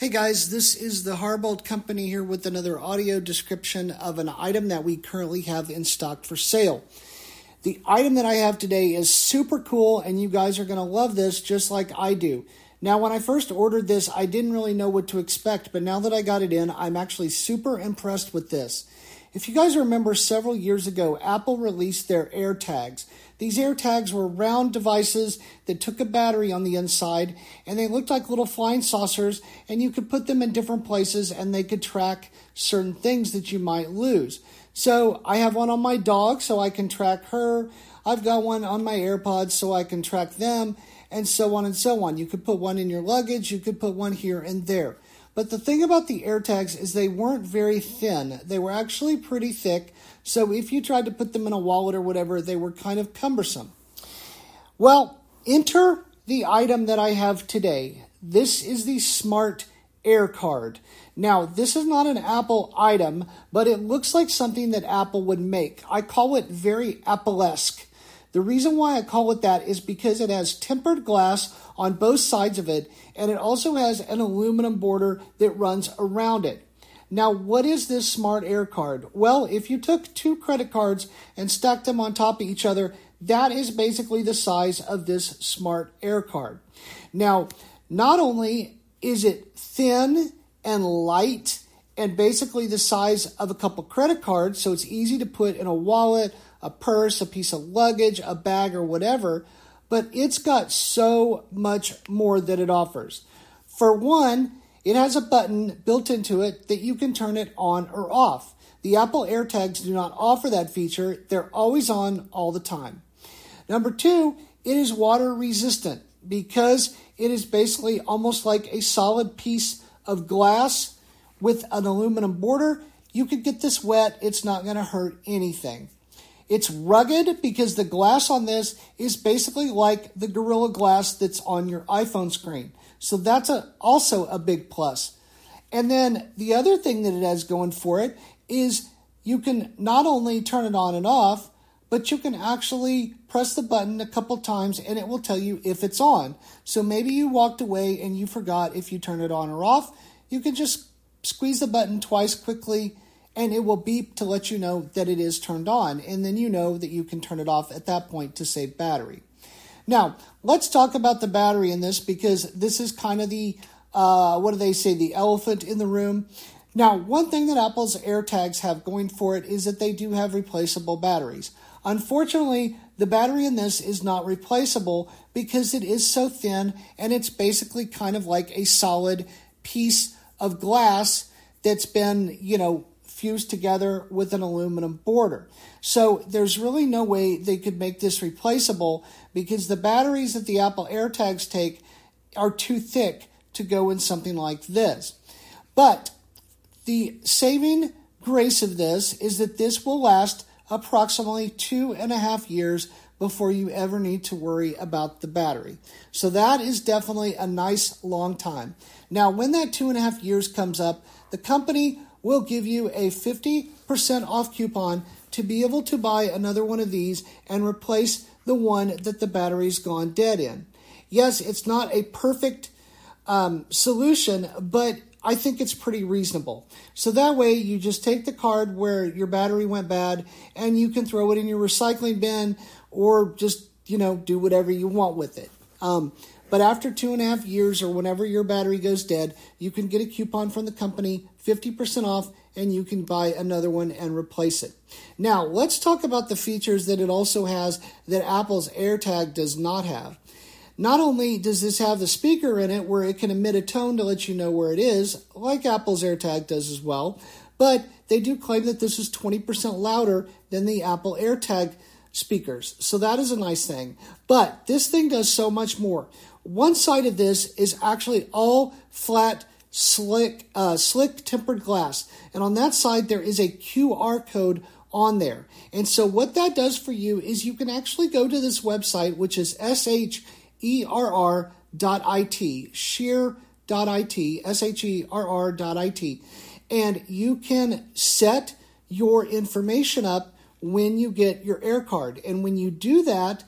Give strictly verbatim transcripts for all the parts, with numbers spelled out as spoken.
Hey guys, this is the Harbolt Company here with another audio description of an item that we currently have in stock for sale. The item that I have today is super cool and you guys are going to love this just like I do. Now, when I first ordered this, I didn't really know what to expect, but now that I got it in, I'm actually super impressed with this. If you guys remember, several years ago, Apple released their AirTags. These AirTags were round devices that took a battery on the inside, and they looked like little flying saucers, and you could put them in different places, and they could track certain things that you might lose. So I have one on my dog, so I can track her. I've got one on my AirPods, so I can track them, and so on and so on. You could put one in your luggage. You could put one here and there. But the thing about the AirTags is they weren't very thin. They were actually pretty thick. So if you tried to put them in a wallet or whatever, they were kind of cumbersome. Well, enter the item that I have today. This is the Smart Air Card. Now, this is not an Apple item, but it looks like something that Apple would make. I call it very Apple-esque. The reason why I call it that is because it has tempered glass on both sides of it, and it also has an aluminum border that runs around it. Now, what is this Smart Air Card? Well, if you took two credit cards and stacked them on top of each other, that is basically the size of this Smart Air Card. Now, not only is it thin and light and basically the size of a couple credit cards, so it's easy to put in a wallet, a purse, a piece of luggage, a bag, or whatever, but it's got so much more that it offers. For one, it has a button built into it that you can turn it on or off. The Apple AirTags do not offer that feature. They're always on all the time. Number two, it is water resistant because it is basically almost like a solid piece of glass with an aluminum border. You could get this wet. It's not going to hurt anything. It's rugged because the glass on this is basically like the Gorilla Glass that's on your iPhone screen. So that's a, also a big plus. And then the other thing that it has going for it is you can not only turn it on and off, but you can actually press the button a couple times and it will tell you if it's on. So maybe you walked away and you forgot if you turn it on or off. You can just squeeze the button twice quickly and it will beep to let you know that it is turned on. And then you know that you can turn it off at that point to save battery. Now, let's talk about the battery in this because this is kind of the, uh, what do they say, the elephant in the room. Now, one thing that Apple's AirTags have going for it is that they do have replaceable batteries. Unfortunately, the battery in this is not replaceable because it is so thin and it's basically kind of like a solid piece of glass that's been, you know, fused together with an aluminum border. So there's really no way they could make this replaceable because the batteries that the Apple AirTags take are too thick to go in something like this. But the saving grace of this is that this will last approximately two and a half years before you ever need to worry about the battery. So that is definitely a nice long time. Now, when that two and a half years comes up, the company will give you a fifty percent off coupon to be able to buy another one of these and replace the one that the battery's gone dead in. Yes, it's not a perfect um, solution, but I think it's pretty reasonable. So that way you just take the card where your battery went bad and you can throw it in your recycling bin or just, you know, do whatever you want with it. Um, but after two and a half years or whenever your battery goes dead, you can get a coupon from the company, fifty percent off, and you can buy another one and replace it. Now, let's talk about the features that it also has that Apple's AirTag does not have. Not only does this have the speaker in it where it can emit a tone to let you know where it is, like Apple's AirTag does as well, but they do claim that this is twenty percent louder than the Apple AirTag speakers. So that is a nice thing. But this thing does so much more. One side of this is actually all flat, slick, uh, slick tempered glass. And on that side, there is a Q R code on there. And so what that does for you is you can actually go to this website, which is S H E R R dot I T, sheer dot I T, S H E R R dot I T. And you can set your information up when you get your Air Card. And when you do that,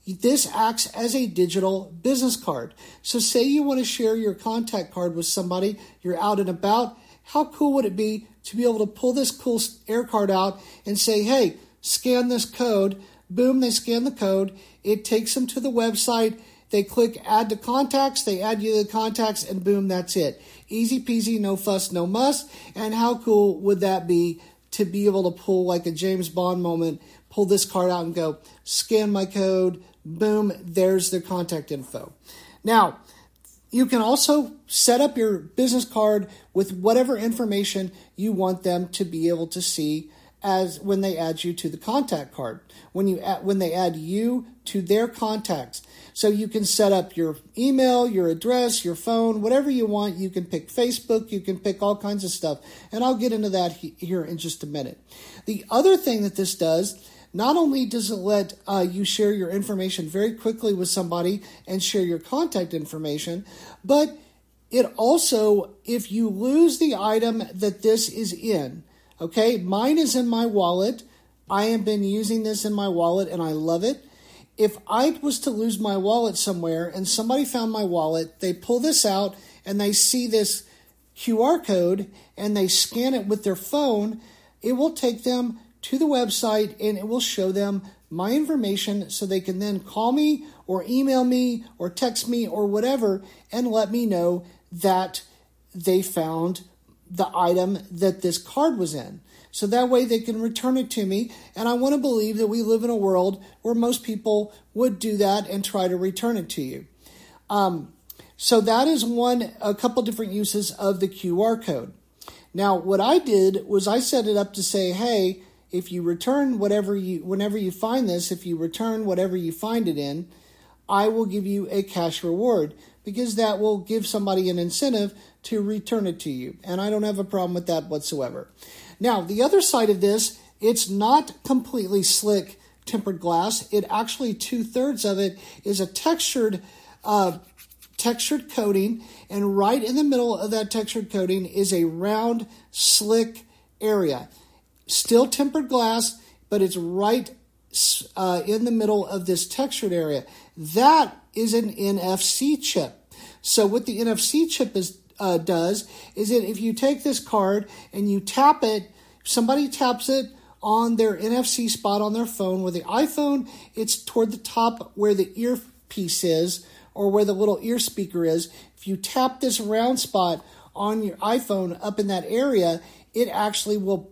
this acts as a digital business card. So say you want to share your contact card with somebody, you're out and about. How cool would it be to be able to pull this cool air card out and say, hey, scan this code. Boom, they scan the code. It takes them to the website. They click add to contacts. They add you to the contacts, and boom, that's it. Easy peasy, no fuss, no muss. And how cool would that be to be able to pull like a James Bond moment, pull this card out and go, scan my code, boom, there's their contact info. Now, you can also set up your business card with whatever information you want them to be able to see as when they add you to the contact card, when you add, when they add you to their contacts. So you can set up your email, your address, your phone, whatever you want. You can pick Facebook, you can pick all kinds of stuff. And I'll get into that he, here in just a minute. The other thing that this does, not only does it let uh, you share your information very quickly with somebody and share your contact information, but it also, if you lose the item that this is in, okay, mine is in my wallet. I have been using this in my wallet and I love it. If I was to lose my wallet somewhere and somebody found my wallet, they pull this out and they see this Q R code and they scan it with their phone, it will take them to the website and it will show them my information so they can then call me or email me or text me or whatever and let me know that they found the item that this card was in. So that way they can return it to me. And I want to believe that we live in a world where most people would do that and try to return it to you. Um, so that is one, a couple different uses of the Q R code. Now, what I did was I set it up to say, hey, if you return whatever you, whenever you find this, if you return whatever you find it in, I will give you a cash reward, because that will give somebody an incentive to return it to you. And I don't have a problem with that whatsoever. Now, the other side of this, it's not completely slick tempered glass. It actually, two-thirds of it is a textured uh, textured coating. And right in the middle of that textured coating is a round, slick area. Still tempered glass, but it's right uh, in the middle of this textured area. That is an N F C chip. So what the N F C chip is uh, does is that if you take this card and you tap it, somebody taps it on their N F C spot on their phone. With the iPhone, it's toward the top where the earpiece is or where the little ear speaker is. If you tap this round spot on your iPhone up in that area, it actually will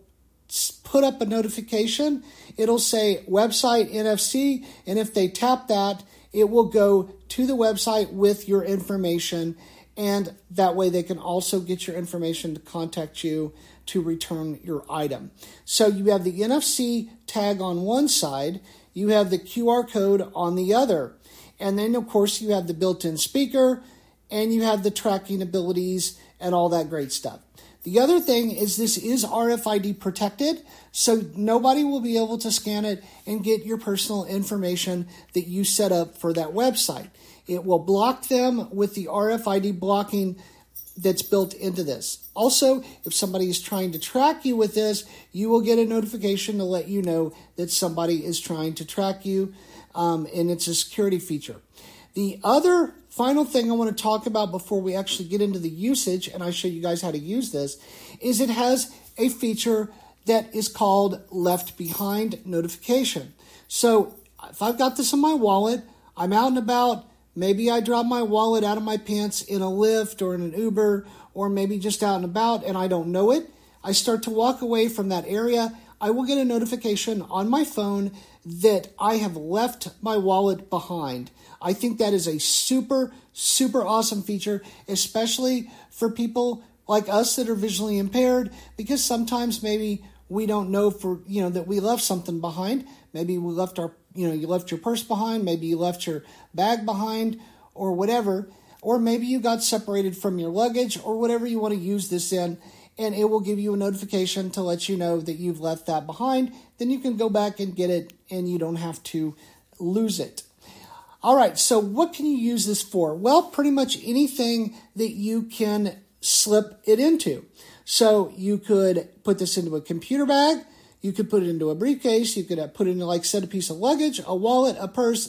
put up a notification. It'll say website N F C, and if they tap that, it will go to the website with your information, and that way they can also get your information to contact you to return your item. So you have the N F C tag on one side, you have the Q R code on the other, and then of course you have the built-in speaker, and you have the tracking abilities and all that great stuff. The other thing is this is R F I D protected, so nobody will be able to scan it and get your personal information that you set up for that website. It will block them with the R F I D blocking that's built into this. Also, if somebody is trying to track you with this, you will get a notification to let you know that somebody is trying to track you, um, and it's a security feature. The other final thing I want to talk about before we actually get into the usage, and I show you guys how to use this, is it has a feature that is called Left Behind Notification. So if I've got this in my wallet, I'm out and about, maybe I drop my wallet out of my pants in a Lyft or in an Uber, or maybe just out and about and I don't know it, I start to walk away from that area, I will get a notification on my phone that I have left my wallet behind. I think that is a super, super awesome feature, especially for people like us that are visually impaired, because sometimes maybe we don't know for, you know, that we left something behind. Maybe we left our, you know, you left your purse behind, maybe you left your bag behind or whatever, or maybe you got separated from your luggage or whatever you want to use this in, and it will give you a notification to let you know that you've left that behind. Then you can go back and get it and you don't have to lose it. All right, so what can you use this for? Well, pretty much anything that you can slip it into. So you could put this into a computer bag, you could put it into a briefcase, you could put it into, like, set a piece of luggage, a wallet, a purse,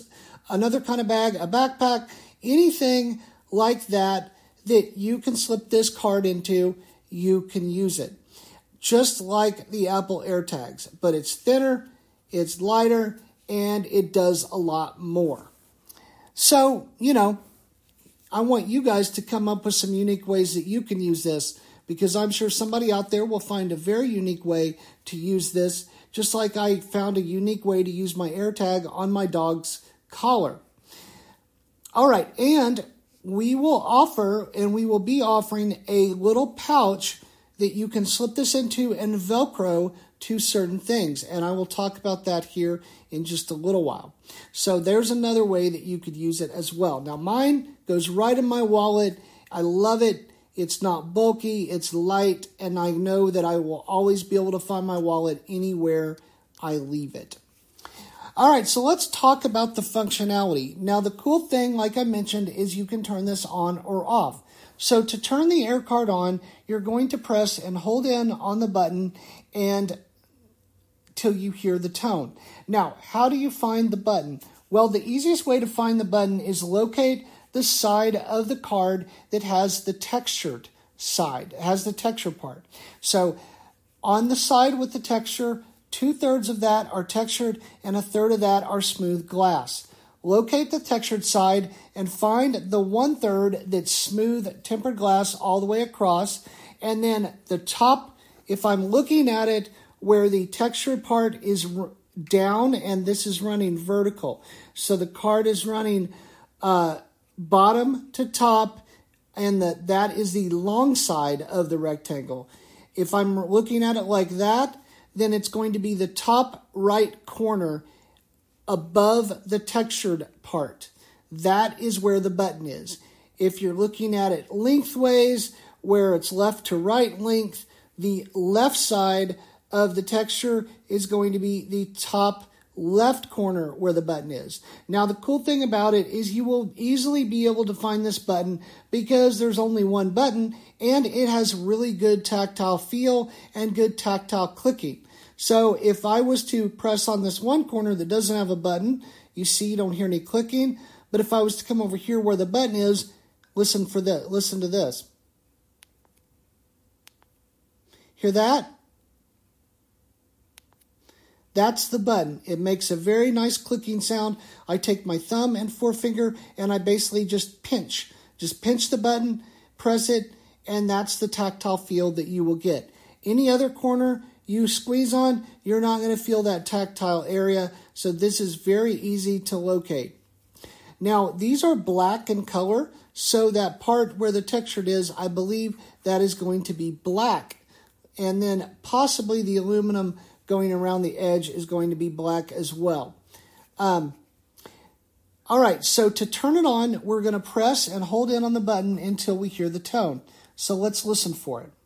another kind of bag, a backpack, anything like that that you can slip this card into, you can use it. Just like the Apple AirTags, but it's thinner, it's lighter, and it does a lot more. So, you know, I want you guys to come up with some unique ways that you can use this, because I'm sure somebody out there will find a very unique way to use this, just like I found a unique way to use my AirTag on my dog's collar. All right, and we will offer, and we will be offering a little pouch that you can slip this into and Velcro to certain things. And I will talk about that here in just a little while. So there's another way that you could use it as well. Now mine goes right in my wallet. I love it. It's not bulky, it's light, and I know that I will always be able to find my wallet anywhere I leave it. All right, so let's talk about the functionality. Now, the cool thing, like I mentioned, is you can turn this on or off. So to turn the AirCard on, you're going to press and hold in on the button and till you hear the tone. Now, how do you find the button? Well, the easiest way to find the button is locate the side of the card that has the textured side, has the texture part. So on the side with the texture, two-thirds of that are textured and a third of that are smooth glass. Locate the textured side and find the one-third that's smooth tempered glass all the way across. And then the top, if I'm looking at it where the textured part is r- down and this is running vertical. So the card is running uh, bottom to top, and the, that is the long side of the rectangle. If I'm looking at it like that, then it's going to be the top right corner above the textured part. That is where the button is. If you're looking at it lengthways, where it's left to right length, the left side of the texture is going to be the top left corner where the button is. Now, the cool thing about it is you will easily be able to find this button because there's only one button and it has really good tactile feel and good tactile clicking. So if I was to press on this one corner that doesn't have a button, you see you don't hear any clicking. But if I was to come over here where the button is, listen for that. Listen to this. Hear that? That's the button. It makes a very nice clicking sound. I take my thumb and forefinger and I basically just pinch. Just pinch the button, press it, and that's the tactile feel that you will get. Any other corner you squeeze on, you're not going to feel that tactile area. So this is very easy to locate. Now, these are black in color. So that part where the textured is, I believe that is going to be black. And then possibly the aluminum going around the edge is going to be black as well. Um, all right, so to turn it on, we're going to press and hold in on the button until we hear the tone. So let's listen for it.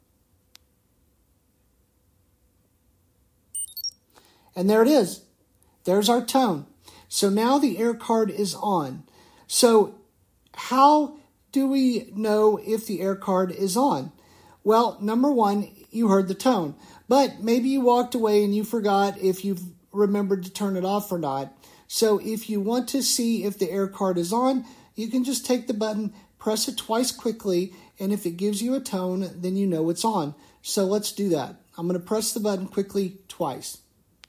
And there it is. There's our tone. So now the AirCard is on. So how do we know if the AirCard is on? Well, number one, you heard the tone. But maybe you walked away and you forgot if you've remembered to turn it off or not. So if you want to see if the AirCard is on, you can just take the button, press it twice quickly, and if it gives you a tone, then you know it's on. So let's do that. I'm going to press the button quickly twice.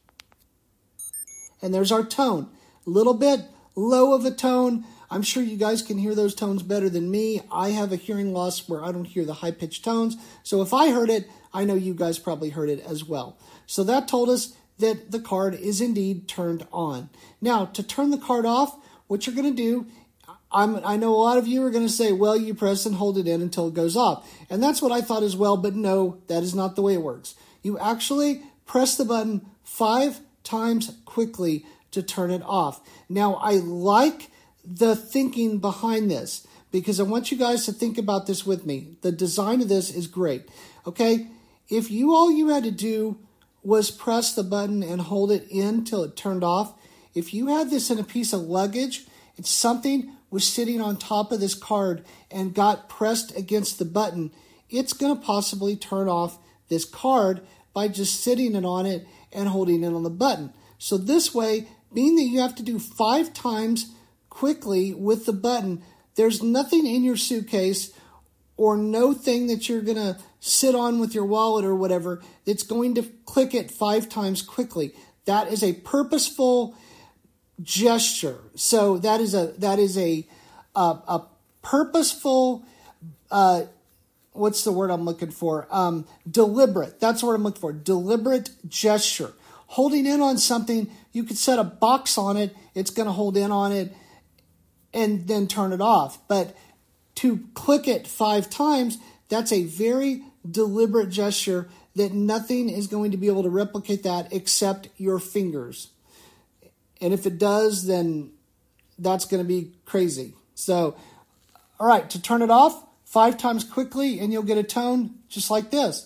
And there's our tone. A little bit low of a tone. I'm sure you guys can hear those tones better than me. I have a hearing loss where I don't hear the high-pitched tones. So if I heard it, I know you guys probably heard it as well. So that told us that the card is indeed turned on. Now, to turn the card off, what you're going to do, I'm, I know a lot of you are going to say, well, you press and hold it in until it goes off. And that's what I thought as well, but no, that is not the way it works. You actually press the button five times quickly to turn it off. Now, I like the thinking behind this because I want you guys to think about this with me. The design of this is great. Okay, if you all you had to do was press the button and hold it in till it turned off, if you had this in a piece of luggage and something was sitting on top of this card and got pressed against the button, it's going to possibly turn off this card by just sitting it on it and holding it on the button. So this way, being that you have to do five times quickly with the button. There's nothing in your suitcase or no thing that you're going to sit on with your wallet or whatever that's going to click it five times quickly. That is a purposeful gesture. So that is a that is a a, a purposeful uh, what's the word I'm looking for? Um, deliberate. That's what I'm looking for. Deliberate gesture. Holding in on something, you could set a box on it. It's going to hold in on it and then turn it off. But to click it five times, that's a very deliberate gesture that nothing is going to be able to replicate that except your fingers. And if it does, then that's going to be crazy. So, all right, to turn it off, five times quickly, and you'll get a tone just like this.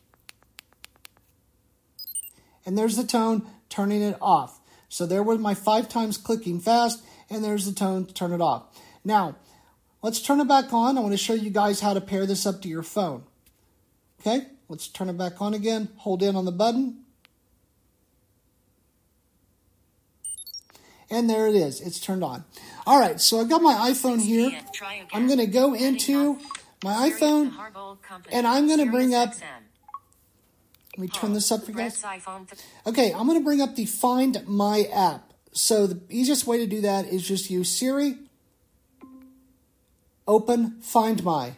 And there's the tone turning it off. So there was my five times clicking fast, and there's the tone to turn it off. Now, let's turn it back on. I want to show you guys how to pair this up to your phone. Okay, let's turn it back on again. Hold in on the button. And there it is. It's turned on. All right, so I've got my iPhone here. I'm going to go into my iPhone, and I'm going to bring up... Let me turn this up for you guys. Okay, I'm going to bring up the Find My app. So the easiest way to do that is just use Siri, open Find My.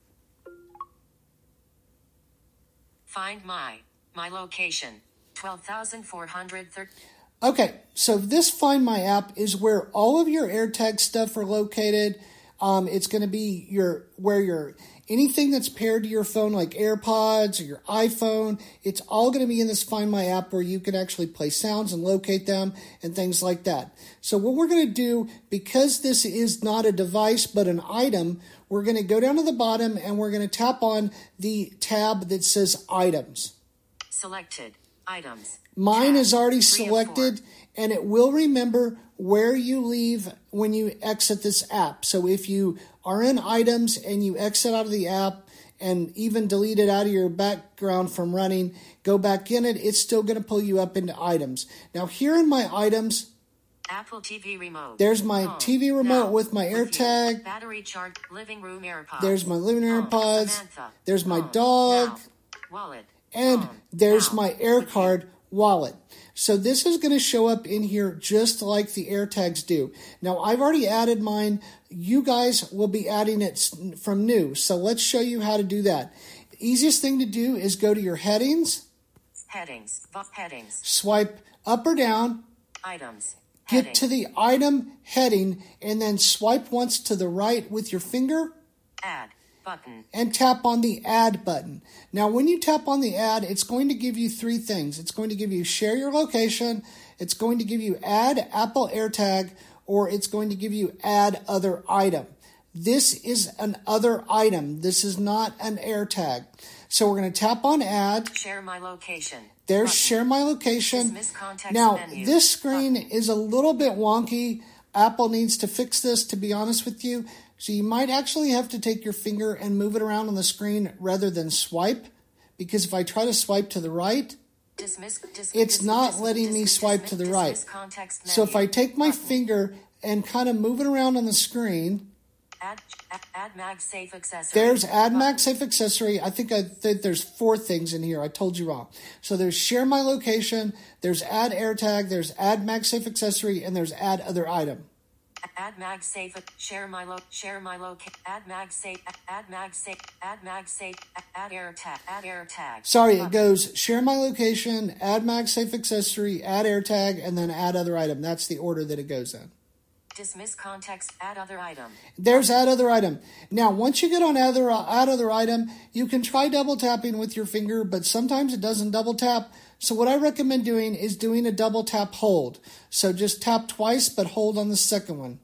Find My, my location, twelve thousand four hundred thirty. Okay, so this Find My app is where all of your AirTag stuff are located. Um, it's going to be your where your anything that's paired to your phone, like AirPods or your iPhone. It's all going to be in this Find My app where you can actually play sounds and locate them and things like that. So what we're going to do, because this is not a device but an item, we're going to go down to the bottom and we're going to tap on the tab that says Items. Selected items. Mine Tab, is already three of selected, four. And it will remember where you leave when you exit this app. So if you are in items and you exit out of the app and even delete it out of your background from running, go back in it, it's still going to pull you up into items. Now here in my items, Apple T V remote. There's my Home. T V remote Now, with my AirTag. Battery charge. Living room AirPods. There's my living room Home. AirPods. Samantha. There's my Home. dog. Now. Wallet. And Home. there's Now. my AirCard wallet. So this is going to show up in here just like the AirTags do. Now, I've already added mine. You guys will be adding it from new. So let's show you how to do that. The easiest thing to do is go to your headings. Headings. Headings. Swipe up or down. Items. Get Heading. to the item heading and then swipe once to the right with your finger. Add button. And tap on the Add button. Now, when you tap on the Add, it's going to give you three things. It's going to give you Share Your Location, it's going to give you Add Apple AirTag, or it's going to give you Add Other Item. This is an other item. This is not an AirTag. So we're going to tap on Add. Share my location. There's Button. Share My Location. Dismiss context Now, menu. this screen Button. is a little bit wonky. Apple needs to fix this, to be honest with you. So you might actually have to take your finger and move it around on the screen rather than swipe. Because if I try to swipe to the right, Dismiss, dis, it's dis, not dis, letting dis, me dis, swipe dismiss, to the dismiss right. context So if menu. I take my Button. finger and kind of move it around on the screen, Add, add MagSafe accessory. there's Add Button. MagSafe accessory. I think I think there's four things in here. I told you wrong. So there's Share My Location, there's Add AirTag, there's Add MagSafe accessory, and there's Add Other Item. Add MagSafe. Share my lo. Share my lo. Add MagSafe. Add MagSafe. Add MagSafe. Add AirTag. Add AirTag. Sorry, Button. it goes Share My Location, Add MagSafe accessory, Add AirTag, and then Add Other Item. That's the order that it goes in. Dismiss context. Add other item. There's Add Other Item. Now, once you get on other, Add Other Item, you can try double tapping with your finger, but sometimes it doesn't double tap. So what I recommend doing is doing a double tap hold. So just tap twice, but hold on the second one.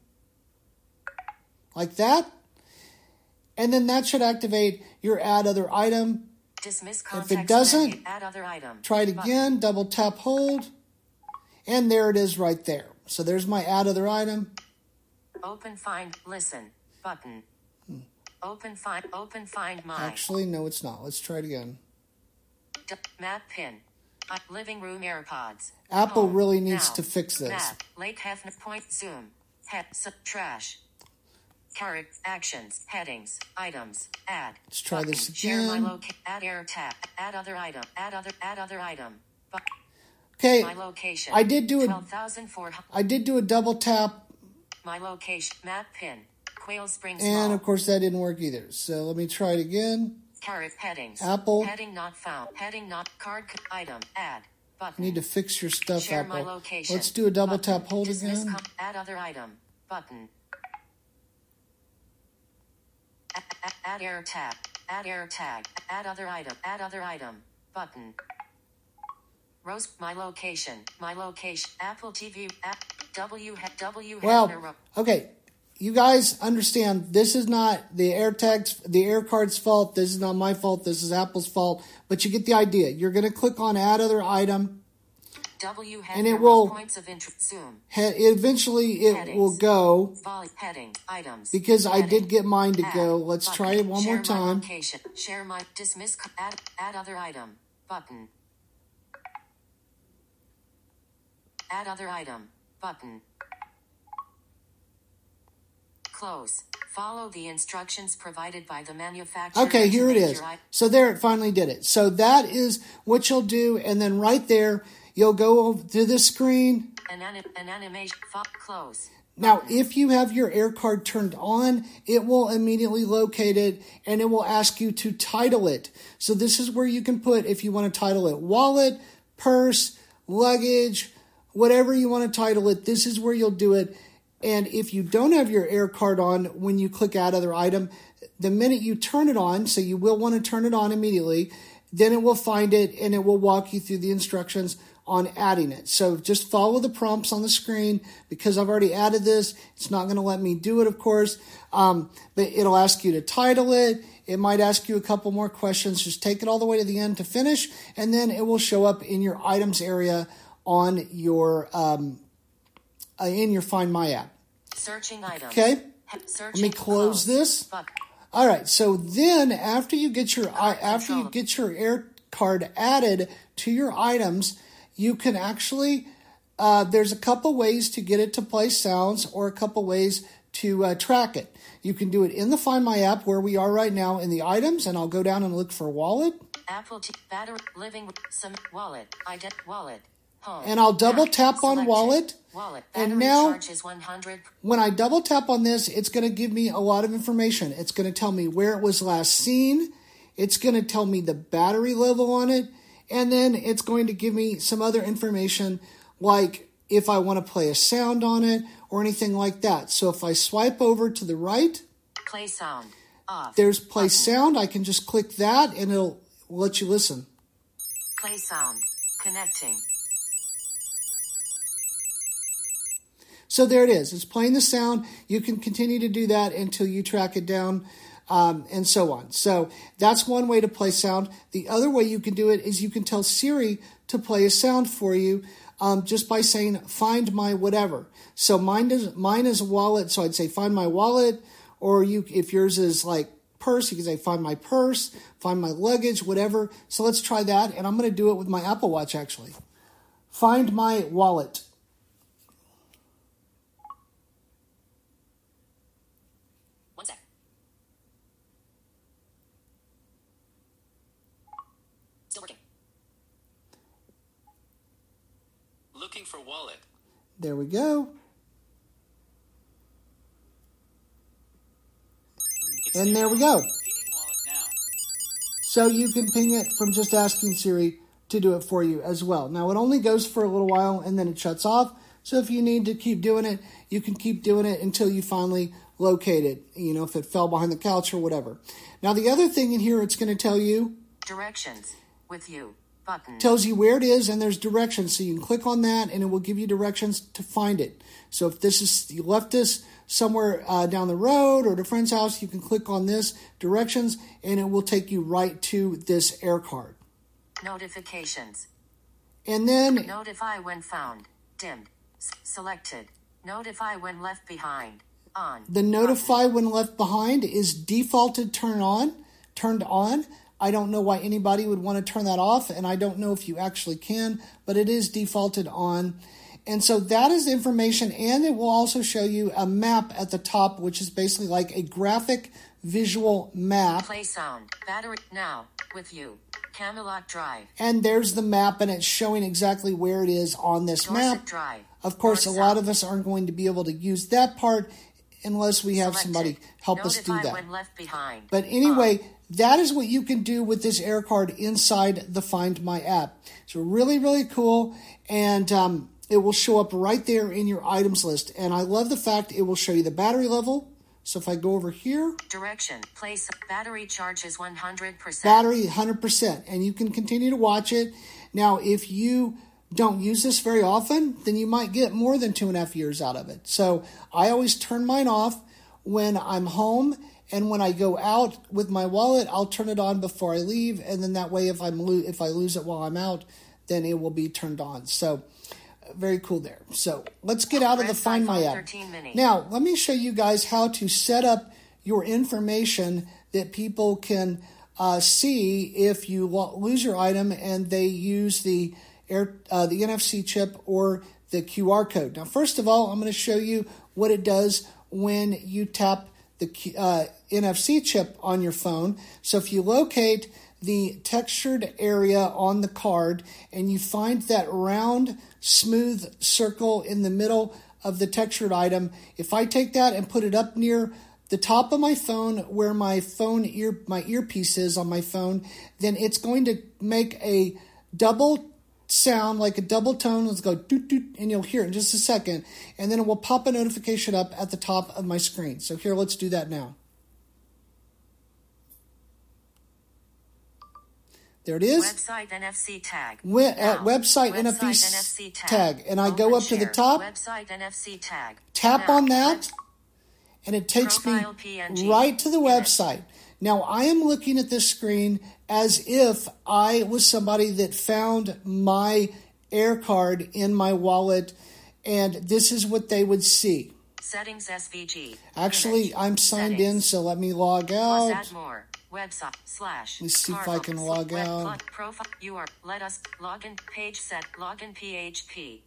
Like that. And then that should activate your Add Other Item. Dismiss If context. it doesn't, menu. Add other item. try it Button. again, double tap hold. And there it is right there. So there's my Add Other Item. Open find listen button. Open find open find my Actually, no, it's not. Let's try it again. D- map pin. Uh, living room AirPods. Apple Home. really needs Now. to fix this. Map. Lake Hefner point zoom. Head. Sub. Trash. Character. Actions. Headings. Items. Add. Let's try Button. this again. Share my location. Add air tag. Add other item. Add other. Add other item. But Okay, my location. I did do a, twelve thousand four hundred. I did do a double tap, My location. Map pin. Quail Springs and Mall. of course that didn't work either. So let me try it again. Carrot. Headings. Apple. Heading not found. Heading not. Card. co- Item. Add. Button. You need to fix your stuff, Share Apple. my location. Let's do a double Button. tap hold Dismiss again. com- add other item. Button. Add, add, add air tag. Add air tag. Add other item. Add other item. Button. Rose. My location. My location. Apple T V. App. W. W. Well, okay. You guys understand this is not the AirTag's, the AirCard's fault. This is not my fault. This is Apple's fault. But you get the idea. You're going to click on Add Other Item. W. And it will- Points of interest. Zoom. He- Eventually, it Headings. will go Vol. Heading. Items. because I Heading. did get mine to Add. go. Let's Button. try it one Share more my time. location. Share my. Dismiss. co- Add. Add other item. Button. Add other item. Button. Close. Follow the instructions provided by the manufacturer. Okay, to here it make is. your i- So there, it finally did it. So that is what you'll do. And then right there, you'll go to the screen. An, anim- an animation. Fo- close. Now, if you have your AirCard turned on, it will immediately locate it and it will ask you to title it. So this is where you can put, if you want to title it wallet, purse, luggage, whatever you want to title it, this is where you'll do it. And if you don't have your AirCard on when you click Add Other Item, the minute you turn it on, so you will want to turn it on immediately, then it will find it and it will walk you through the instructions on adding it. So just follow the prompts on the screen. Because I've already added this, it's not going to let me do it, of course. Um, but it'll ask you to title it. It might ask you a couple more questions. Just take it all the way to the end to finish, and then it will show up in your items area on your um, uh, in your Find My app. Searching items. Okay. He- Let Searching. me close this. Button. All right. So then, after you get your i- after you get your AirCard added to your items, you can actually uh, there's a couple ways to get it to play sounds, or a couple ways to uh, track it. You can do it in the Find My app, where we are right now in the items, and I'll go down and look for wallet, Apple T. Battery. Living. Some. Wallet. Ident. Wallet. Home. and I'll double Back. tap on Selected. wallet. Wallet. And Battery now- charge is one hundred. When I double tap on this, it's going to give me a lot of information. It's going to tell me where it was last seen. It's going to tell me the battery level on it. And then it's going to give me some other information, like if I want to play a sound on it or anything like that. So if I swipe over to the right, Play sound. Off. there's play Button. sound. I can just click that and it'll let you listen. Play sound. Connecting. So there it is. It's playing the sound. You can continue to do that until you track it down, um, and so on. So that's one way to play sound. The other way you can do it is you can tell Siri to play a sound for you, um, just by saying, find my whatever. So mine is, mine is a wallet, so I'd say find my wallet, or you, if yours is like purse, you can say find my purse, find my luggage, whatever. So let's try that, and I'm going to do it with my Apple Watch, actually. Find my wallet. One sec. Still working. Looking for wallet. There we go. And there we go. Pinging wallet now. So you can ping it from just asking Siri to do it for you as well. Now, it only goes for a little while and then it shuts off. So if you need to keep doing it, you can keep doing it until you finally locate it, you know, if it fell behind the couch or whatever. Now, the other thing in here, it's going to tell you, Directions. With you. Button. tells you where it is, and there's directions. So you can click on that and it will give you directions to find it. So if this is, you left this somewhere uh, down the road or at a friend's house, you can click on this directions and it will take you right to this AirCard. Notifications. And then Notify when found. Dimmed. S- selected. Notify when left behind. On. the notify when left behind is defaulted turn on, turned on. I don't know why anybody would want to turn that off, and I don't know if you actually can, but it is defaulted on. And so that is information, and it will also show you a map at the top, which is basically like a graphic visual map. Play sound. Battery now. With you. Camelot Drive. And there's the map, and it's showing exactly where it is on this Dorset map. Drive. Of course, North a lot south. of us aren't going to be able to use that part unless we have Selected. somebody help us do Notify that. when left behind. But anyway, that is what you can do with this air card inside the Find My app. It's really, really cool, and um, it will show up right there in your items list. And I love the fact it will show you the battery level. So if I go over here, Direction. Place. Battery charge is one hundred percent. battery one hundred percent, and you can continue to watch it. Now, if you don't use this very often, then you might get more than two and a half years out of it. So I always turn mine off when I'm home, and when I go out with my wallet, I'll turn it on before I leave, and then that way, if I'm lo- if I lose it while I'm out, then it will be turned on. So very cool there. So let's get out of the Red Find My iPhone app. thirteen mini. Now, let me show you guys how to set up your information that people can uh, see if you lo- lose your item and they use the air, uh, the N F C chip or the Q R code. Now, first of all, I'm going to show you what it does when you tap the uh, N F C chip on your phone. So if you locate the textured area on the card and you find that round, smooth circle in the middle of the textured item, if I take that and put it up near the top of my phone where my phone ear my earpiece is on my phone, then it's going to make a double sound, like a double tone. Let's go doot doot, and you'll hear it in just a second, and then it will pop a notification up at the top of my screen. So here, let's do that now. There it is. Website N F C tag. We- at Now. website, Website N F C N F C tag. tag, and I Open go up to the share. top, Website N F C tag. tap Now. on that, Web- and it takes Profile me P N G. right to the Image. website. Now, I am looking at this screen as if I was somebody that found my air card in my wallet, and this is what they would see. Settings S V G. Actually, Image. I'm signed Settings. in, so let me log Plus out. add more. Website slash. Let's see if I Carl. can log Web out. plug Profile. You are. Let us. Login. Page set. Login P H P.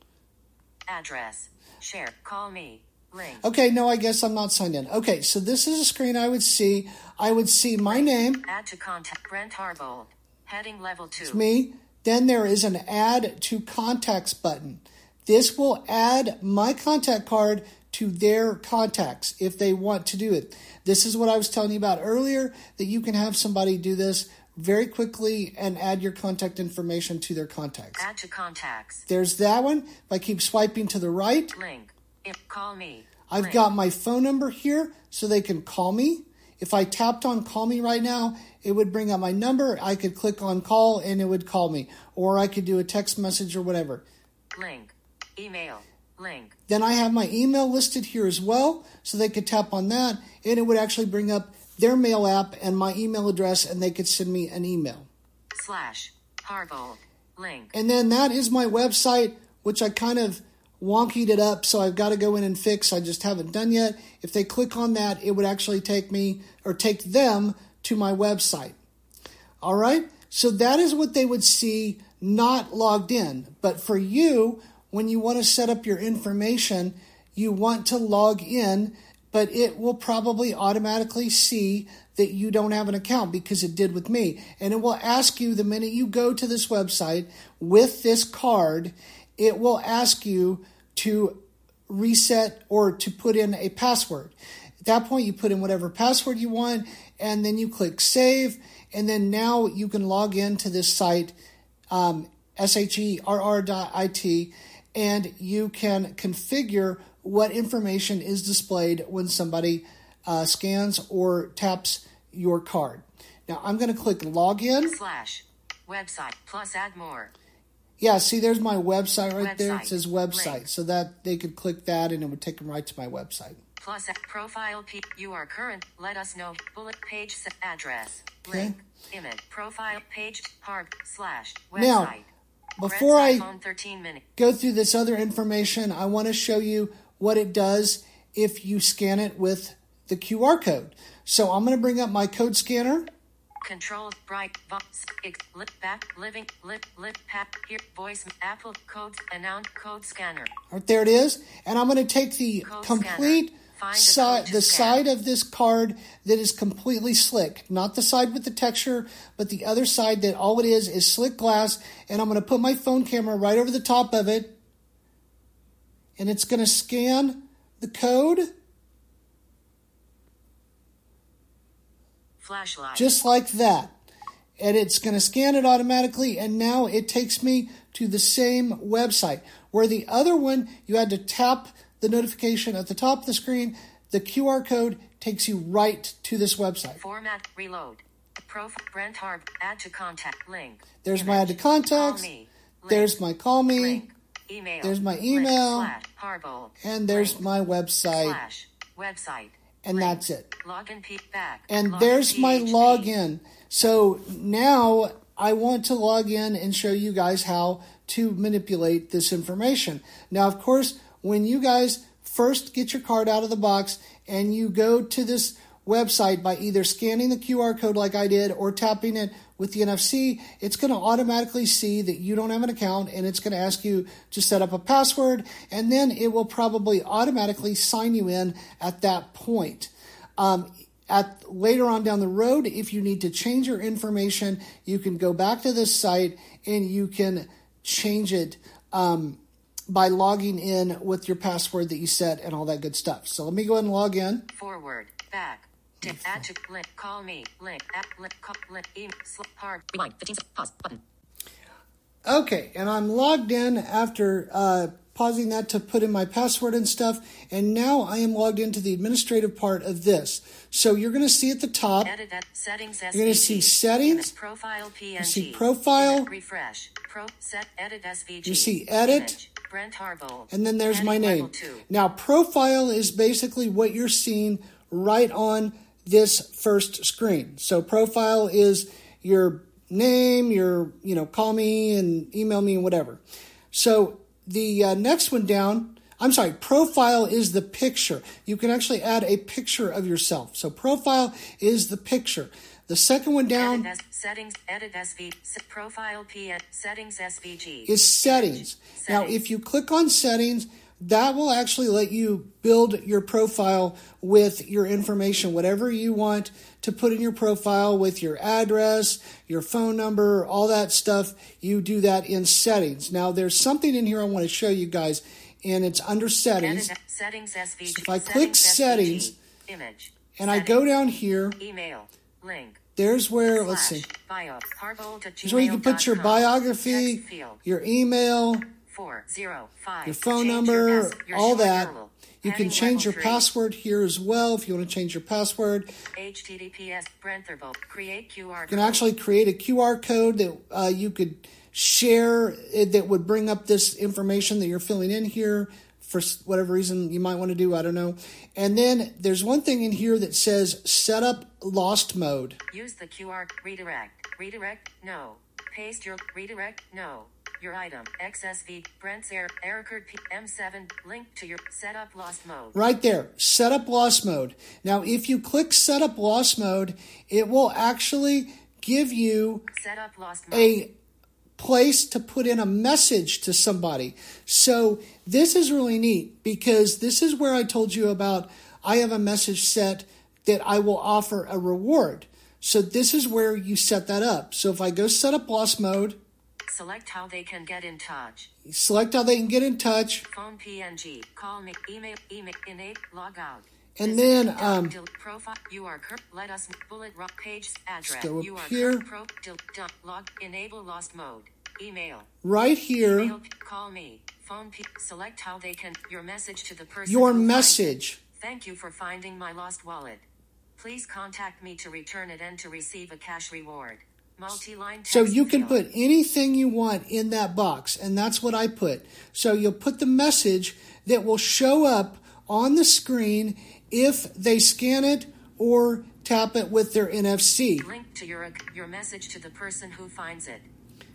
Address. Share. Call me. Link. Okay, no, I guess I'm not signed in. Okay, so this is a screen I would see. I would see my name, Add to contact. Brent Harbold. Heading level two. it's me. Then there is an Add to Contacts button. This will add my contact card to their contacts if they want to do it. This is what I was telling you about earlier, that you can have somebody do this very quickly and add your contact information to their contacts. Add to contacts. There's that one. If I keep swiping to the right, Link. If call me. I've Link. got my phone number here so they can call me. If I tapped on call me right now, it would bring up my number. I could click on call and it would call me. Or I could do a text message or whatever. Link. Email. Link. Then I have my email listed here as well, so they could tap on that, and it would actually bring up their mail app and my email address, and they could send me an email. Slash. Harbold. Link. And then that is my website, which I kind of wonkied it up, so I've got to go in and fix. I just haven't done yet. If they click on that, it would actually take me, or take them, to my website. All right? So that is what they would see not logged in. But for you, when you want to set up your information, you want to log in, but it will probably automatically see that you don't have an account, because it did with me. And it will ask you the minute you go to this website with this card, it will ask you to reset or to put in a password. At that point, you put in whatever password you want, and then you click save, and then now you can log into this site, um, S H E R R dot I T, and you can configure what information is displayed when somebody uh, scans or taps your card. Now, I'm going to click login. Slash. Website. Plus add more. Yeah, see, there's my website right there. It Website. says website. Link. So that they could click that and it would take them right to my website. Plus add profile P. You are current. Let us know. Bullet page set. Address. Okay. Link. Image. Profile page. Hard. Slash. Website. Now, before I iPhone thirteen mini. go through this other information, I want to show you what it does if you scan it with the Q R code. So I'm going to bring up my code scanner. control, bright, box, ex, lit, back, living, lit, lit, pat, here, voice, Apple, codes, announce, code scanner. Right there it is. And I'm going to take the Code complete scanner. Find the side, code to the scan. side of this card that is completely slick. Not the side with the texture, but the other side that all it is is slick glass. And I'm going to put my phone camera right over the top of it. And it's going to scan the code. Flashlight. Just like that. And it's going to scan it automatically, and now it takes me to the same website. Where the other one, you had to tap the notification at the top of the screen. The Q R code takes you right to this website. Format, reload. Prof, Brent Harb, add to contact, link. There's Image. my add to contacts. Call me. Link. There's my call me. Link. Email. There's my Link. email. Slash, Harbold. And there's Link. my website. Slash, website. And Link. that's it. Login P back. And Login there's my P H P. login. So now I want to log in and show you guys how to manipulate this information. Now, of course, when you guys first get your card out of the box and you go to this website by either scanning the Q R code like I did or tapping it with the N F C, it's going to automatically see that you don't have an account, and it's going to ask you to set up a password, and then it will probably automatically sign you in at that point. Um, At later on down the road, if you need to change your information, you can go back to this site and you can change it um, by logging in with your password that you set and all that good stuff. So let me go ahead and log in. Forward, back, dip, add to, link, call me, link, app, link, call, link, email, slip, hard, rewind, fifteen seconds, pause, button. Okay, and I'm logged in after uh, pausing that to put in my password and stuff, and now I am logged into the administrative part of this. So you're going to see at the top, Edit at settings. you're going to see settings, Image, profile P N G. you see profile, Image, refresh, pro, set, edit S V G. you see edit, Image, Brent Harbold. and then there's my Heading name. level two. Now, profile is basically what you're seeing right on this first screen. So profile is your name, your, you know, call me and email me and whatever. So the uh, next one down, I'm sorry, profile is the picture. You can actually add a picture of yourself. So profile is the picture. The second one down Edit S, settings, edit S V, s- profile P N, settings S V G. is settings. Now, Settings. if you click on settings, that will actually let you build your profile with your information, whatever you want to put in your profile with your address, your phone number, all that stuff. You do that in settings. Now, there's something in here I want to show you guys, and it's under settings. Edit settings S V G. So if I click settings, image, and I settings, go down here, email, link, there's where, let's see, slash, bio, Harbold at there's where you can put your gmail dot com. biography, Text field, your email, four, zero, five, your phone change number, your pass- your all short that. U R L. You can Heading change your level three. password here as well if you want to change your password. H T T P S Brentherbold. Create Q R You can code. actually create a Q R code that uh, you could share it, that would bring up this information that you're filling in here for s- whatever reason you might want to do. I don't know. And then there's one thing in here that says set up lost mode. Use the Q R redirect. Redirect. No. Paste your redirect. No. Your item. X S V. Brent's error. Error code P M seven. Link to your setup lost mode. Right there, set up lost mode. Now, if you click set up lost mode, it will actually give you Setup lost mode. a place to put in a message to somebody. So this is really neat because this is where I told you about I have a message set that I will offer a reward. So this is where you set that up. So if I go set up lost mode, Select how they can get in touch. select how they can get in touch, Phone P N G. Call me. Email. Email. Innate. Log out. and Visit then dot um, dil- profile. You are cur- let us bullet rock page address. go up you are here. cur- pro dil- dot log enable lost mode. Email. right here, Email, call me. Phone P. Select how they can. Your message to the person. your who finds message. it. Thank you for finding my lost wallet. Please contact me to return it and to receive a cash reward. Multi-line text So you can field. put anything you want in that box, and that's what I put. So you'll put the message that will show up on the screen if they scan it or tap it with their N F C. Link to your your message to the person who finds it.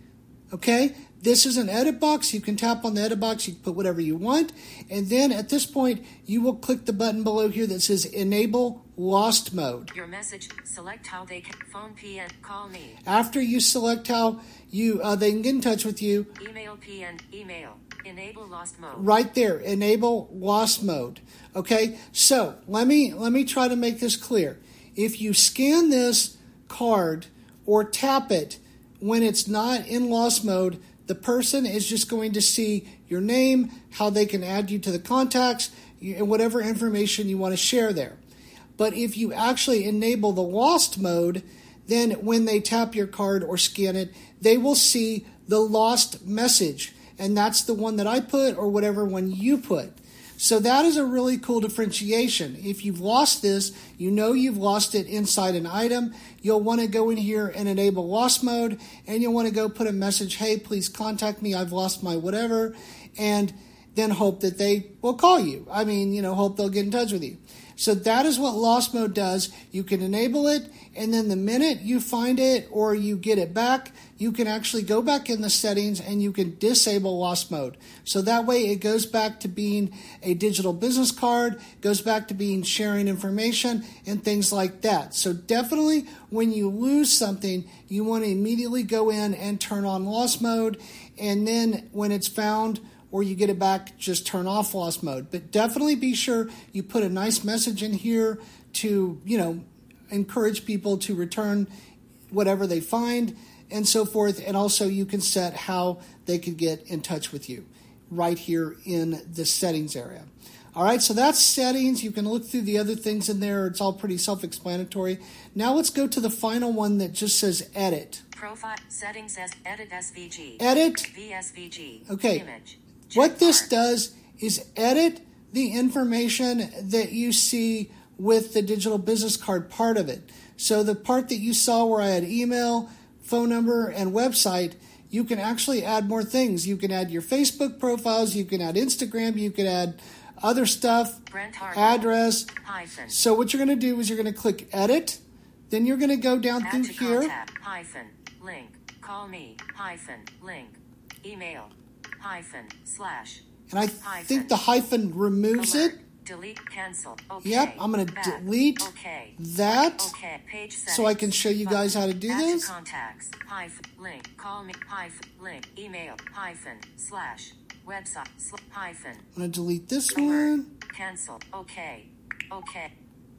Okay, this is an edit box. You can tap on the edit box. You can put whatever you want. And then at this point, you will click the button below here that says Enable Lost Mode. Your message, select how they can phone P N, call me. After you select how you uh, they can get in touch with you, Email P N, email, enable lost mode. right there, Enable Lost Mode. Okay, so let me let me try to make this clear. If you scan this card or tap it when it's not in lost mode, the person is just going to see your name, how they can add you to the contacts, and whatever information you want to share there. But if you actually enable the lost mode, then when they tap your card or scan it, they will see the lost message. And that's the one that I put or whatever one you put. So that is a really cool differentiation. If you've lost this, you know you've lost it inside an item. You'll want to go in here and enable lost mode, and you'll want to go put a message, hey, please contact me, I've lost my whatever, and then hope that they will call you. I mean, you know, hope they'll get in touch with you. So that is what lost mode does. You can enable it, and then the minute you find it or you get it back, you can actually go back in the settings and you can disable lost mode. So that way it goes back to being a digital business card, goes back to being sharing information and things like that. So definitely when you lose something, you want to immediately go in and turn on lost mode, and then when it's found or you get it back, just turn off lost mode. But definitely be sure you put a nice message in here to, you know, encourage people to return whatever they find and so forth. And also you can set how they could get in touch with you right here in the settings area. All right, so that's settings. You can look through the other things in there. It's all pretty self-explanatory. Now let's go to the final one that just says edit. Profile settings as edit S V G. Edit. V S V G. Okay. Image. What Check this mark. does is edit the information that you see with the digital business card part of it. So the part that you saw where I had email, phone number, and website, you can actually add more things. You can add your Facebook profiles, you can add Instagram, you can add other stuff, Brent Harbaugh. address. Hyphen. So what you're going to do is you're going to click edit, then you're going to go down Add through to here. contact. Hyphen. Link. Call me. Hyphen. Link. Email. Hyphen. Slash. And I Hyphen. think the hyphen removes Alert. it. Delete. Cancel. Okay. Yep, I'm going to Back. delete Okay. that. Okay. Page So I can show you guys how to do Add this. To contacts. Hyphen. Link. Call me. Hyphen. Link. Email. Hyphen. Slash. Website. Sl- hyphen. I'm going to delete this Alert. one. Cancel. Okay. Okay.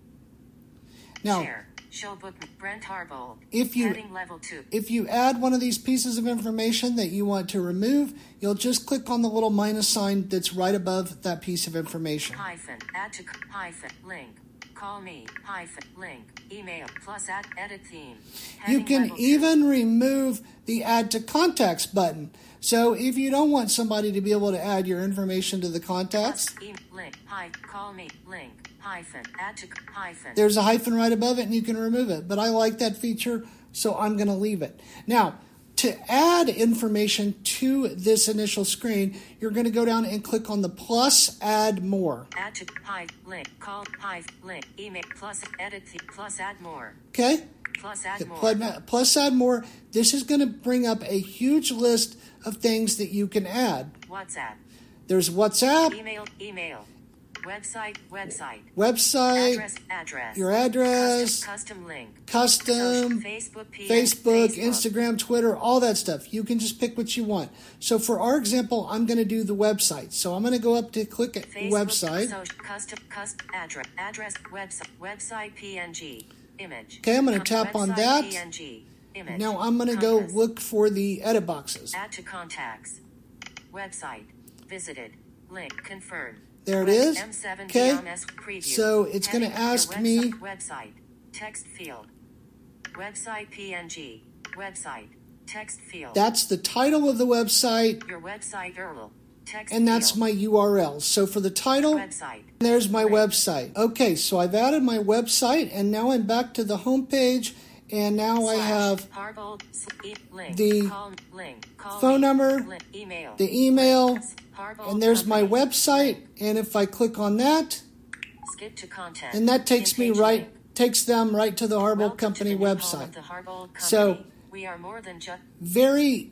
Now, Share. Show book. Brent Harbaugh. if you Heading level two. if you add one of these pieces of information that you want to remove, you'll just click on the little minus sign that's right above that piece of information. Hyphen. Add to. Hyphen. Link. Call me. Hyphen. Link. Email. Plus add. Edit theme. You Heading can level two. even remove the add to contacts button. So if you don't want somebody to be able to add your information to the contacts, Plus, e- link. Hi. Call me. Link. Hyphen. Add to. Hyphen. there's a hyphen right above it and you can remove it. But I like that feature, so I'm going to leave it. Now, to add information to this initial screen, you're going to go down and click on the plus add more. Add to. Hi. Link. Call. Hi. Link. Email. Plus edit. The, plus add more. Okay? Plus add more. Plus plus add more. This is going to bring up a huge list of things that you can add. WhatsApp. There's WhatsApp, Email. Email. Website. Website. website, Address. Address. your address, Custom, custom link. custom, Social, Facebook. P M, Facebook, Facebook. Instagram, Twitter, all that stuff. You can just pick what you want. So for our example, I'm going to do the website. So I'm going to go up to click at Facebook, website. Social, custom, custom address, address, website, website, P N G, image. Okay, I'm going to tap on Website, that. P N G, image. Now I'm going to go Compass. look for the edit boxes. Add to contacts. Website. Visited. Link. Confirm. There it Web- is. M seven Okay. B M S preview. So it's going to Heading, your ask website- me. Website. Text field. Website P N G. Website. Text field. That's the title of the website, your website U R L. Text and that's field. my U R L. So for the title, website. there's my Link. website. Okay, so I've added my website, and now I'm back to the home page, and now I Slash, have Harbold, s- e- link, the call, link, call phone me, number, link, email, the email, Harbold and there's my company. website. And if I click on that, Skip to content. and that takes me In-page right, link. takes them right to the Harbold Welcome Company to the new home website. of the Harbold Company. So- we are more than just Very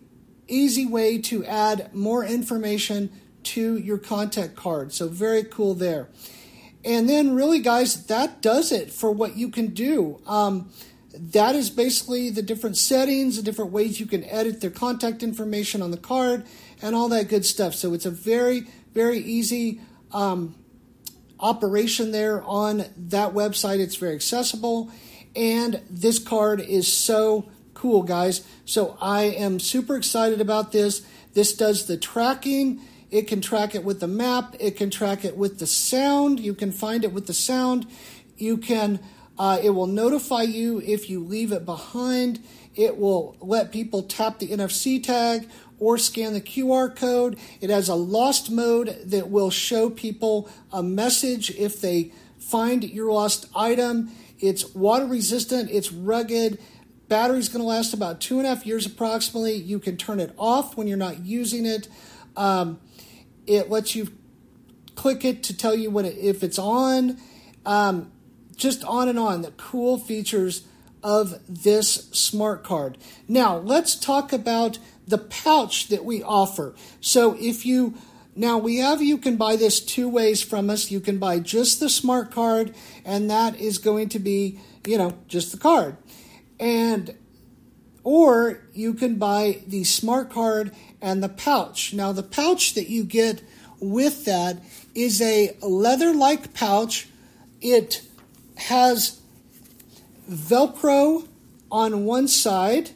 easy way to add more information to your contact card. So very cool there. And then really, guys, that does it for what you can do. Um, that is basically the different settings, the different ways you can edit their contact information on the card and all that good stuff. So it's a very, very easy um, operation there on that website. It's very accessible. And this card is so cool, guys. So I am super excited about this. This does the tracking. It can track it with the map. It can track it with the sound. You can find it with the sound. You can, uh, it will notify you if you leave it behind. It will let people tap the N F C tag or scan the Q R code. It has a lost mode that will show people a message if they find your lost item. It's water resistant. It's rugged. Battery's going to last about two and a half years approximately. You can turn it off when you're not using it. Um, it lets you click it to tell you when it, if it's on. Um, just on and on. The cool features of this smart card. Now, let's talk about the pouch that we offer. So if you, now we have, you can buy this two ways from us. You can buy just the smart card, and that is going to be, you know, just the card. And, or you can buy the smart card and the pouch. Now, the pouch that you get with that is a leather-like pouch. It has Velcro on one side,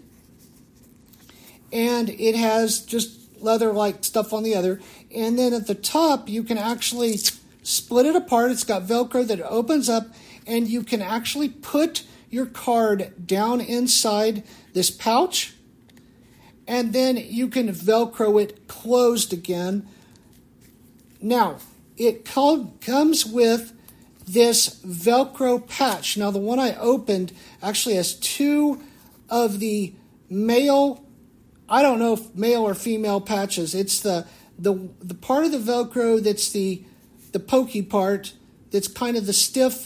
and it has just leather-like stuff on the other. And then at the top, you can actually split it apart. It's got Velcro that opens up, and you can actually put your card down inside this pouch, and then you can Velcro it closed again. Now, it co- comes with this Velcro patch. Now, the one I opened actually has two of the male, I don't know if male or female patches. It's the the the part of the Velcro that's the the pokey part, that's kind of the stiff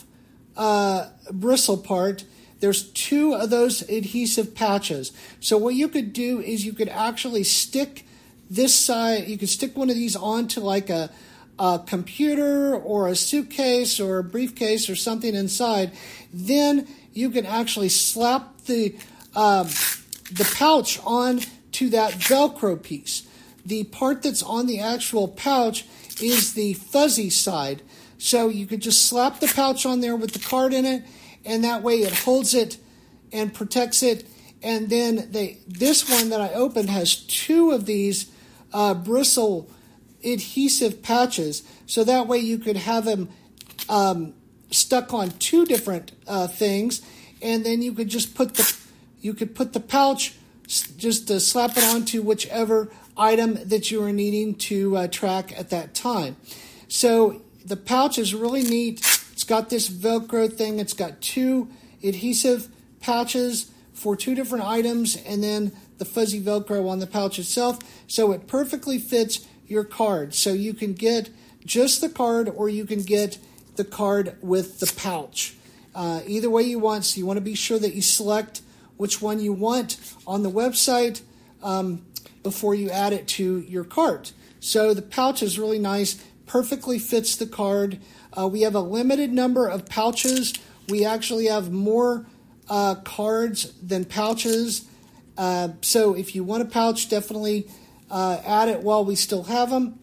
uh, bristle part. There's two of those adhesive patches. So what you could do is you could actually stick this side, you could stick one of these onto like a, a computer or a suitcase or a briefcase or something inside. Then you can actually slap the uh, the pouch on to that Velcro piece. The part that's on the actual pouch is the fuzzy side. So you could just slap the pouch on there with the card in it, and that way it holds it and protects it. And then they, this one that I opened has two of these uh, bristle adhesive patches. So that way you could have them um, stuck on two different uh, things, and then you could just put the you could put the pouch, just to slap it onto whichever item that you are needing to uh, track at that time. So the pouch is really neat. It's got this Velcro thing. It's got two adhesive patches for two different items, and then the fuzzy Velcro on the pouch itself. So it perfectly fits your card. So you can get just the card, or you can get the card with the pouch. Uh, either way you want. So you want to be sure that you select which one you want on the website um, before you add it to your cart. So the pouch is really nice. Perfectly fits the card. Uh, we have a limited number of pouches. We actually have more uh, cards than pouches. Uh, so if you want a pouch, definitely uh, add it while we still have them.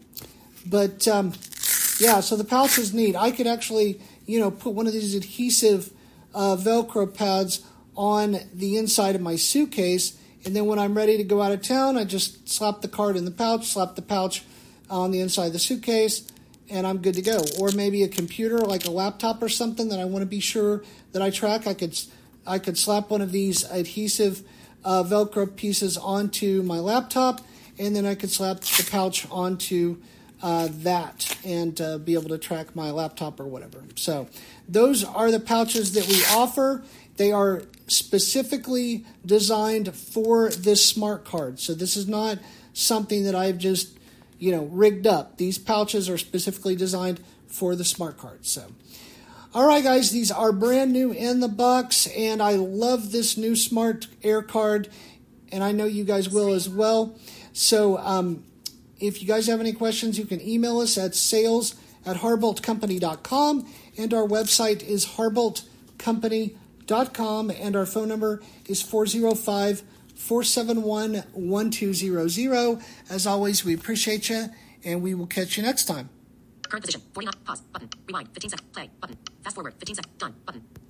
But um, yeah, so the pouch is neat. I could actually, you know, put one of these adhesive uh, Velcro pads on the inside of my suitcase, and then when I'm ready to go out of town, I just slap the card in the pouch, slap the pouch on the inside of the suitcase, and I'm good to go. Or maybe a computer, like a laptop or something that I want to be sure that I track. I could I could slap one of these adhesive uh, Velcro pieces onto my laptop, and then I could slap the pouch onto uh, that and uh, be able to track my laptop or whatever. So those are the pouches that we offer. They are specifically designed for this smart card. So this is not something that I've just, you know, rigged up. These pouches are specifically designed for the smart card. So, all right, guys, these are brand new in the box, and I love this new Smart Air card, and I know you guys will as well. So um, if you guys have any questions, you can email us at sales at harbolt company dot com, and our website is harbolt company dot com, and our phone number is four oh five, four seven one, one two zero zero. As always, we appreciate you, and we will catch you next time. Current position, forty-nine, pause, button, rewind, fifteen seconds, play, button, fast forward, fifteen seconds, done, button.